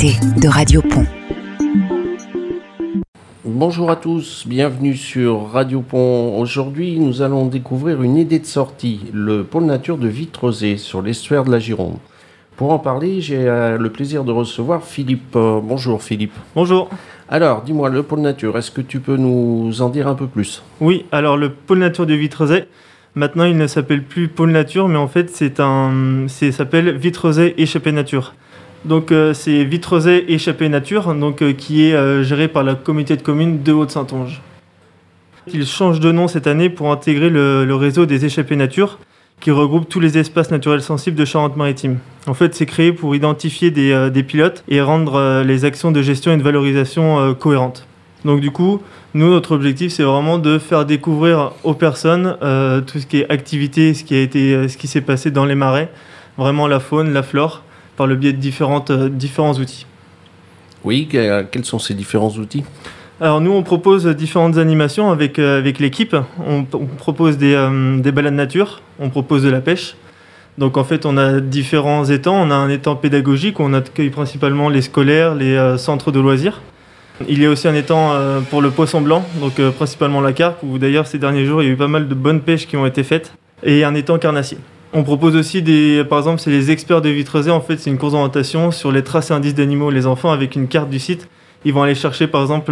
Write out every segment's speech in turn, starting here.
l'été de Radio Pont. Bonjour à tous, bienvenue sur Radio Pont. Aujourd'hui, nous allons découvrir une idée de sortie, le pôle nature de Vitrezay, sur l'estuaire de la Gironde. Pour en parler, j'ai le plaisir de recevoir Philippe. Bonjour Philippe. Bonjour. Alors, dis-moi, le pôle nature, est-ce que tu peux nous en dire un peu plus ? Oui, alors le pôle nature de Vitrezay, maintenant il ne s'appelle plus pôle nature, mais en fait ça s'appelle Vitrezay échappée nature. Donc c'est Vitrezay échappée nature, qui est géré par la communauté de communes de Haute-Saintonge. Il change de nom cette année pour intégrer le réseau des échappées nature, qui regroupe tous les espaces naturels sensibles de Charente-Maritime. En fait, c'est créé pour identifier des pilotes et rendre les actions de gestion et de valorisation cohérentes. Donc du coup, nous, notre objectif, c'est vraiment de faire découvrir aux personnes tout ce qui est activité, ce qui s'est passé dans les marais, vraiment la faune, la flore, par le biais de différents outils. Oui, quels sont ces différents outils ? Alors nous, on propose différentes animations avec l'équipe. On propose des balades nature, on propose de la pêche. Donc en fait, on a différents étangs. On a un étang pédagogique où on accueille principalement les scolaires, les centres de loisirs. Il y a aussi un étang pour le poisson blanc, donc principalement la carpe, où d'ailleurs ces derniers jours, il y a eu pas mal de bonnes pêches qui ont été faites. Et un étang carnassier. On propose aussi par exemple, c'est les experts de Vitrezay. En fait, c'est une course d'orientation sur les traces et indices d'animaux. Les enfants, avec une carte du site, ils vont aller chercher, par exemple,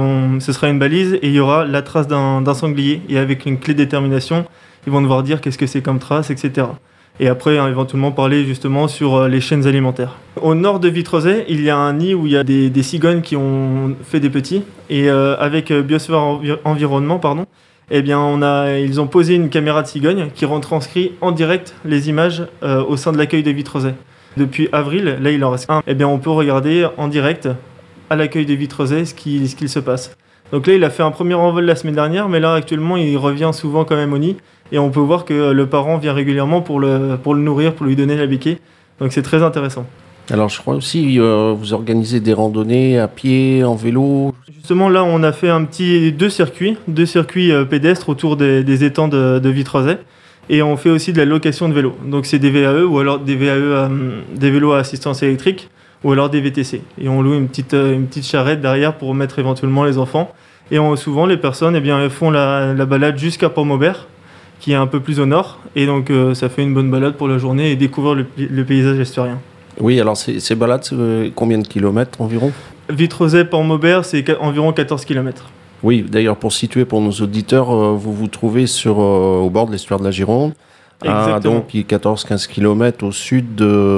ce sera une balise et il y aura la trace d'un sanglier. Et avec une clé de détermination, ils vont devoir dire qu'est-ce que c'est comme trace, etc. Et après, éventuellement, parler justement sur les chaînes alimentaires. Au nord de Vitrezay, il y a un nid où il y a des cigognes qui ont fait des petits. Et avec Biosphère Environnement, eh bien, ils ont posé une caméra de cigogne qui retranscrit en direct les images au sein de l'accueil de Vitrezay. Depuis avril, là il en reste un. Eh bien, on peut regarder en direct à l'accueil de Vitrezay ce qu'il se passe. Donc là, il a fait un premier envol la semaine dernière, mais là actuellement, il revient souvent quand même au nid. Et on peut voir que le parent vient régulièrement pour le nourrir, pour lui donner la béquille. Donc c'est très intéressant. Alors je crois aussi vous organisez des randonnées à pied, en vélo. Justement là on a fait deux circuits pédestres autour des étangs de Vitrezay. Et on fait aussi de la location de vélos. Donc c'est des VAE ou alors des vélos à assistance électrique ou alors des VTC. Et on loue une petite charrette derrière pour mettre éventuellement les enfants. Et souvent les personnes font la balade jusqu'à Port-Maubert, qui est un peu plus au nord. Et donc ça fait une bonne balade pour la journée et découvrir le paysage estuarien. Oui, alors ces balades, c'est combien de kilomètres environ ? Vitrezay-Port-Maubert, c'est environ 14 km. Oui, d'ailleurs, pour situer pour nos auditeurs, vous vous trouvez au bord de l'estuaire de la Gironde, à donc 14-15 km au sud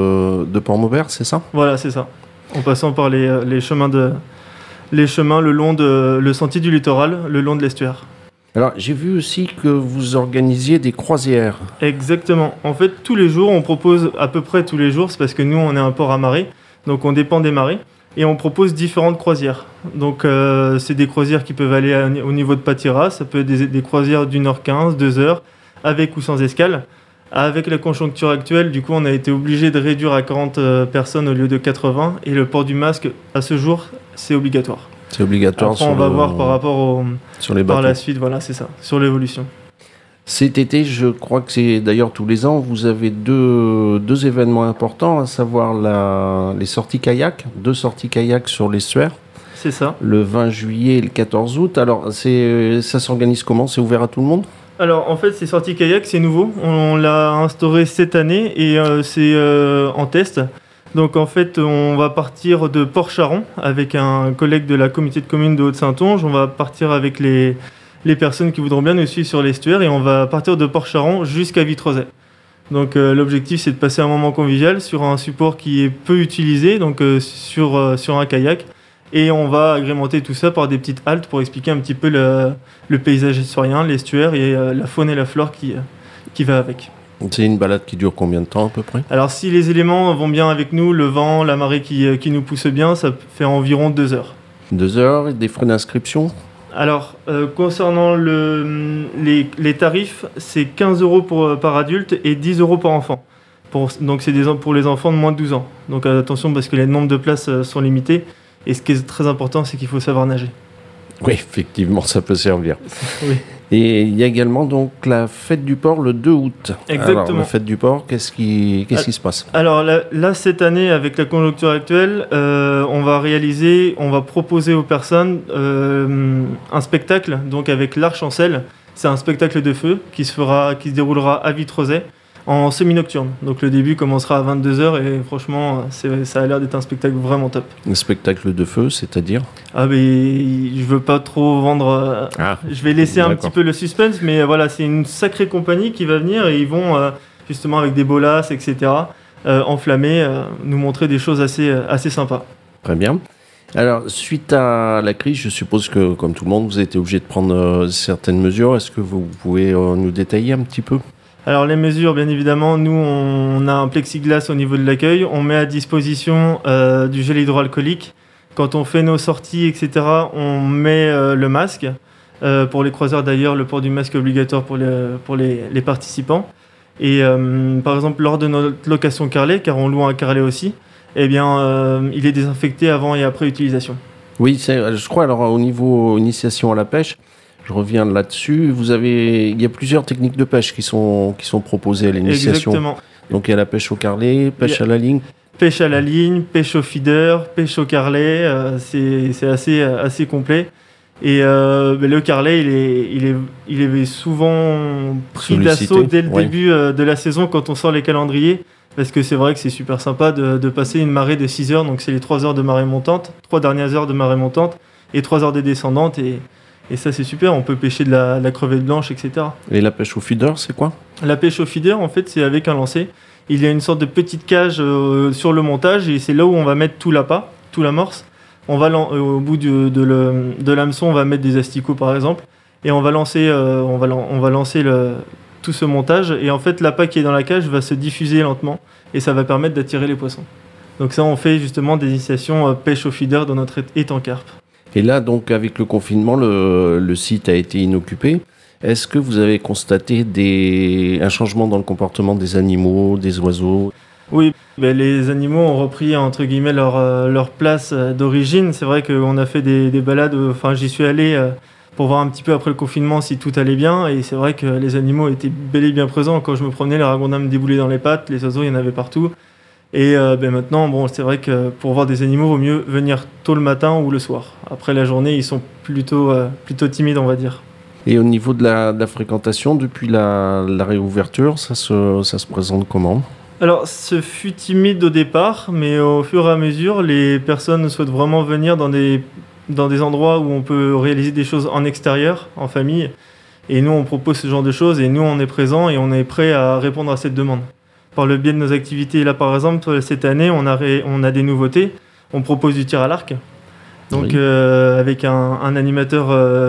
de Port-Maubert, c'est ça ? Voilà, c'est ça. En passant par les chemins le long le sentier du littoral, le long de l'estuaire. Alors, j'ai vu aussi que vous organisiez des croisières. Exactement. En fait, tous les jours, on propose à peu près tous les jours, c'est parce que nous, on est un port à marée, donc on dépend des marées, et on propose différentes croisières. Donc, c'est des croisières qui peuvent aller au niveau de Patira, ça peut être des croisières d'1h15, 2h, avec ou sans escale. Avec la conjoncture actuelle, du coup, on a été obligé de réduire à 40 personnes au lieu de 80, et le port du masque, à ce jour, c'est obligatoire. C'est obligatoire. Après, on va voir par rapport sur les bateaux. Par la suite, voilà, c'est ça, sur l'évolution. Cet été, je crois que c'est d'ailleurs tous les ans, vous avez deux événements importants, à savoir les sorties kayak, 2 sorties kayak sur l'estuaire. C'est ça. Le 20 juillet et le 14 août. Alors, ça s'organise comment ? C'est ouvert à tout le monde ? Alors, en fait, ces sorties kayak, c'est nouveau. On l'a instauré cette année et c'est en test. Donc en fait, on va partir de Port-Charon avec un collègue de la communauté de communes de Haute-Saintonge. On va partir avec les personnes qui voudront bien nous suivre sur l'estuaire et on va partir de Port-Charon jusqu'à Vitrezay. Donc l'objectif, c'est de passer un moment convivial sur un support qui est peu utilisé, donc sur un kayak. Et on va agrémenter tout ça par des petites haltes pour expliquer un petit peu le paysage estuarien, l'estuaire et la faune et la flore qui va avec. C'est une balade qui dure combien de temps à peu près ? Alors si les éléments vont bien avec nous, le vent, la marée qui nous pousse bien, ça fait environ 2 heures. 2 heures et des frais d'inscription ? Alors concernant les tarifs, c'est 15 € par adulte et 10 € par enfant. Donc c'est pour les enfants de moins de 12 ans. Donc attention parce que les nombres de places sont limités. Et ce qui est très important, c'est qu'il faut savoir nager. Oui, effectivement, ça peut servir. Oui. Et il y a également donc la fête du port le 2 août. Exactement. Alors, la fête du port, qu'est-ce qui se passe? Alors là, cette année, avec la conjoncture actuelle, on va proposer aux personnes un spectacle, donc avec l'Arche en Selle. C'est un spectacle de feu qui se déroulera à Vitrozay en semi-nocturne. Donc le début commencera à 22h et franchement, ça a l'air d'être un spectacle vraiment top. Un spectacle de feu, c'est-à-dire? Ah mais je veux pas trop vendre... je vais laisser un petit peu le suspense, mais voilà, c'est une sacrée compagnie qui va venir et ils vont justement avec des bolasses, etc., enflammer, nous montrer des choses assez sympas. Très bien. Alors, suite à la crise, je suppose que, comme tout le monde, vous avez été obligé de prendre certaines mesures. Est-ce que vous pouvez nous détailler un petit peu? Alors les mesures, bien évidemment, nous on a un plexiglas au niveau de l'accueil, on met à disposition du gel hydroalcoolique. Quand on fait nos sorties, etc., on met le masque. Pour les croiseurs d'ailleurs, le port du masque est obligatoire pour les participants. Et par exemple, lors de notre location carlet, car on loue un carlet aussi, eh bien, il est désinfecté avant et après utilisation. Oui, je crois, alors au niveau initiation à la pêche, je reviens là-dessus. Il y a plusieurs techniques de pêche qui sont proposées à l'initiation. Exactement. Donc il y a la pêche au carlet, pêche à la ligne. Pêche à la ligne, pêche au feeder, pêche au carlet, c'est assez complet. Et le carlet, il est souvent pris d'assaut dès le début de la saison quand on sort les calendriers. Parce que c'est vrai que c'est super sympa de passer une marée de 6 heures. Donc c'est les 3 heures de marée montante, 3 dernières heures de marée montante et 3 heures de descendante. Et ça, c'est super, on peut pêcher de la crevette blanche, etc. Et la pêche au feeder, c'est quoi? La pêche au feeder, en fait, c'est avec un lancer. Il y a une sorte de petite cage sur le montage et c'est là où on va mettre tout l'appât, tout l'amorce. Au bout de l'hameçon, on va mettre des asticots, par exemple, et on va lancer, tout ce montage. Et en fait, l'appât qui est dans la cage va se diffuser lentement et ça va permettre d'attirer les poissons. Donc ça, on fait justement des initiations pêche au feeder dans notre étang carpe. Et là, donc, avec le confinement, le site a été inoccupé. Est-ce que vous avez constaté un changement dans le comportement des animaux, des oiseaux? Oui, les animaux ont repris, entre guillemets, leur place d'origine. C'est vrai qu'on a fait des balades, j'y suis allé pour voir un petit peu après le confinement si tout allait bien. Et c'est vrai que les animaux étaient bel et bien présents. Quand je me promenais, les ragondins me déboulaient dans les pattes, les oiseaux, il y en avait partout. Et maintenant, c'est vrai que pour voir des animaux, il vaut mieux venir tôt le matin ou le soir. Après la journée, ils sont plutôt timides, on va dire. Et au niveau de la fréquentation, depuis la réouverture, ça se présente comment? Alors, ce fut timide au départ, mais au fur et à mesure, les personnes souhaitent vraiment venir dans des endroits où on peut réaliser des choses en extérieur, en famille. Et nous, on propose ce genre de choses et nous, on est présents et on est prêt à répondre à cette demande. Par le biais de nos activités, là par exemple, cette année, on a des nouveautés. On propose du tir à l'arc, donc oui. Avec un animateur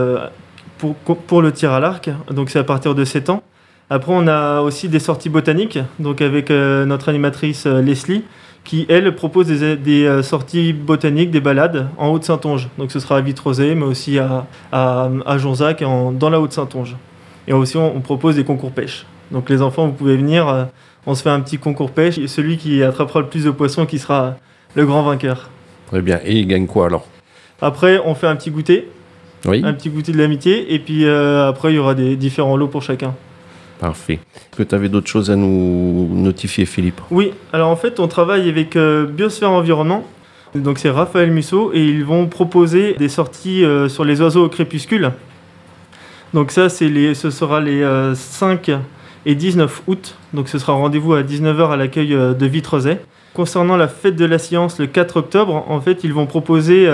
pour le tir à l'arc, donc c'est à partir de 7 ans. Après, on a aussi des sorties botaniques, donc avec notre animatrice Leslie, qui, elle, propose des sorties botaniques, des balades en Haute-Saintonge. Donc ce sera à Vitrozay, mais aussi à Jonzac, dans la Haute-Saintonge. Et aussi, on propose des concours pêche. Donc les enfants, vous pouvez venir... On se fait un petit concours pêche et celui qui attrapera le plus de poissons qui sera le grand vainqueur. Très bien. Et il gagne quoi alors? Après, on fait un petit goûter. Oui. Un petit goûter de l'amitié. Et puis après, il y aura des différents lots pour chacun. Parfait. Est-ce que tu avais d'autres choses à nous notifier, Philippe? Oui. Alors en fait, on travaille avec Biosphère Environnement. Donc c'est Raphaël Musso et ils vont proposer des sorties sur les oiseaux au crépuscule. Donc ça, ce sera les 5... et 19 août, donc ce sera rendez-vous à 19h à l'accueil de Vitrozay. Concernant la fête de la science, le 4 octobre, en fait, ils vont proposer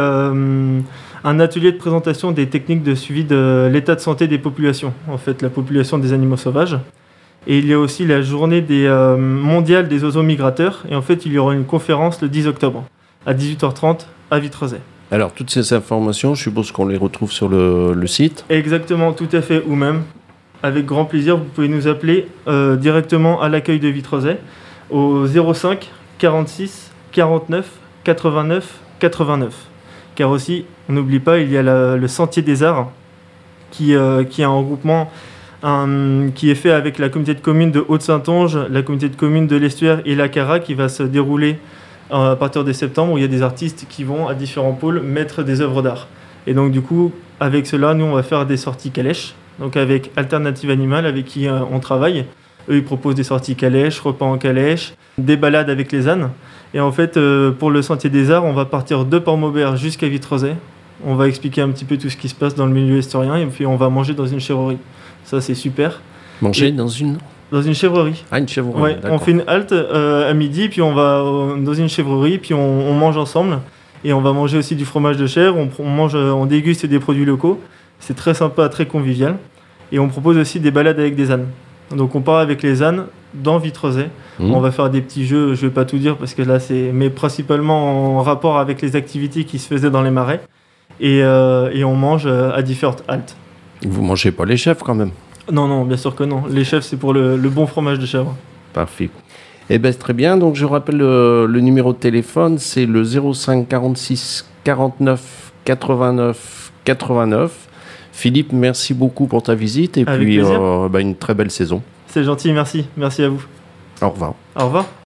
un atelier de présentation des techniques de suivi de l'état de santé des populations, en fait, la population des animaux sauvages. Et il y a aussi la journée mondiale des oiseaux migrateurs, et en fait, il y aura une conférence le 10 octobre, à 18h30, à Vitrozay. Alors, toutes ces informations, je suppose qu'on les retrouve sur le site? Exactement, tout à fait, ou même... Avec grand plaisir, vous pouvez nous appeler directement à l'accueil de Vitrozay au 05 46 49 89 89. Car aussi, on n'oublie pas, il y a le Sentier des Arts qui est un regroupement qui est fait avec la communauté de communes de Haute-Saintonge, la communauté de communes de l'Estuaire et la Cara qui va se dérouler à partir de septembre où il y a des artistes qui vont à différents pôles mettre des œuvres d'art. Et donc du coup, avec cela, nous on va faire des sorties calèches. donc avec Alternative Animale, avec qui on travaille. Eux, ils proposent des sorties calèche, repas en calèche, des balades avec les ânes. Et en fait, pour le Sentier des Arts, on va partir de Port-Maubert jusqu'à Vitrozay. On va expliquer un petit peu tout ce qui se passe dans le milieu estorien et puis on va manger dans une chèvrerie. Ça, c'est super. Manger dans une chèvrerie. Ah, une chèvrerie. Ouais, on fait une halte à midi, puis on va dans une chèvrerie, puis on mange ensemble. Et on va manger aussi du fromage de chèvre, on déguste des produits locaux. C'est très sympa, très convivial. Et on propose aussi des balades avec des ânes. Donc on part avec les ânes dans Vitrozay. On va faire des petits jeux, je ne vais pas tout dire parce que là mais principalement en rapport avec les activités qui se faisaient dans les marais. Et on mange à différentes haltes. Vous mangez pas les chèvres quand même? Non, bien sûr que non. Les chèvres, c'est pour le bon fromage de chèvre. Parfait. Eh bien, c'est très bien. Donc, je rappelle le numéro de téléphone, c'est le 05 46 49 89 89. Philippe, merci beaucoup pour ta visite et avec puis plaisir. une très belle saison. C'est gentil, merci. Merci à vous. Au revoir. Au revoir.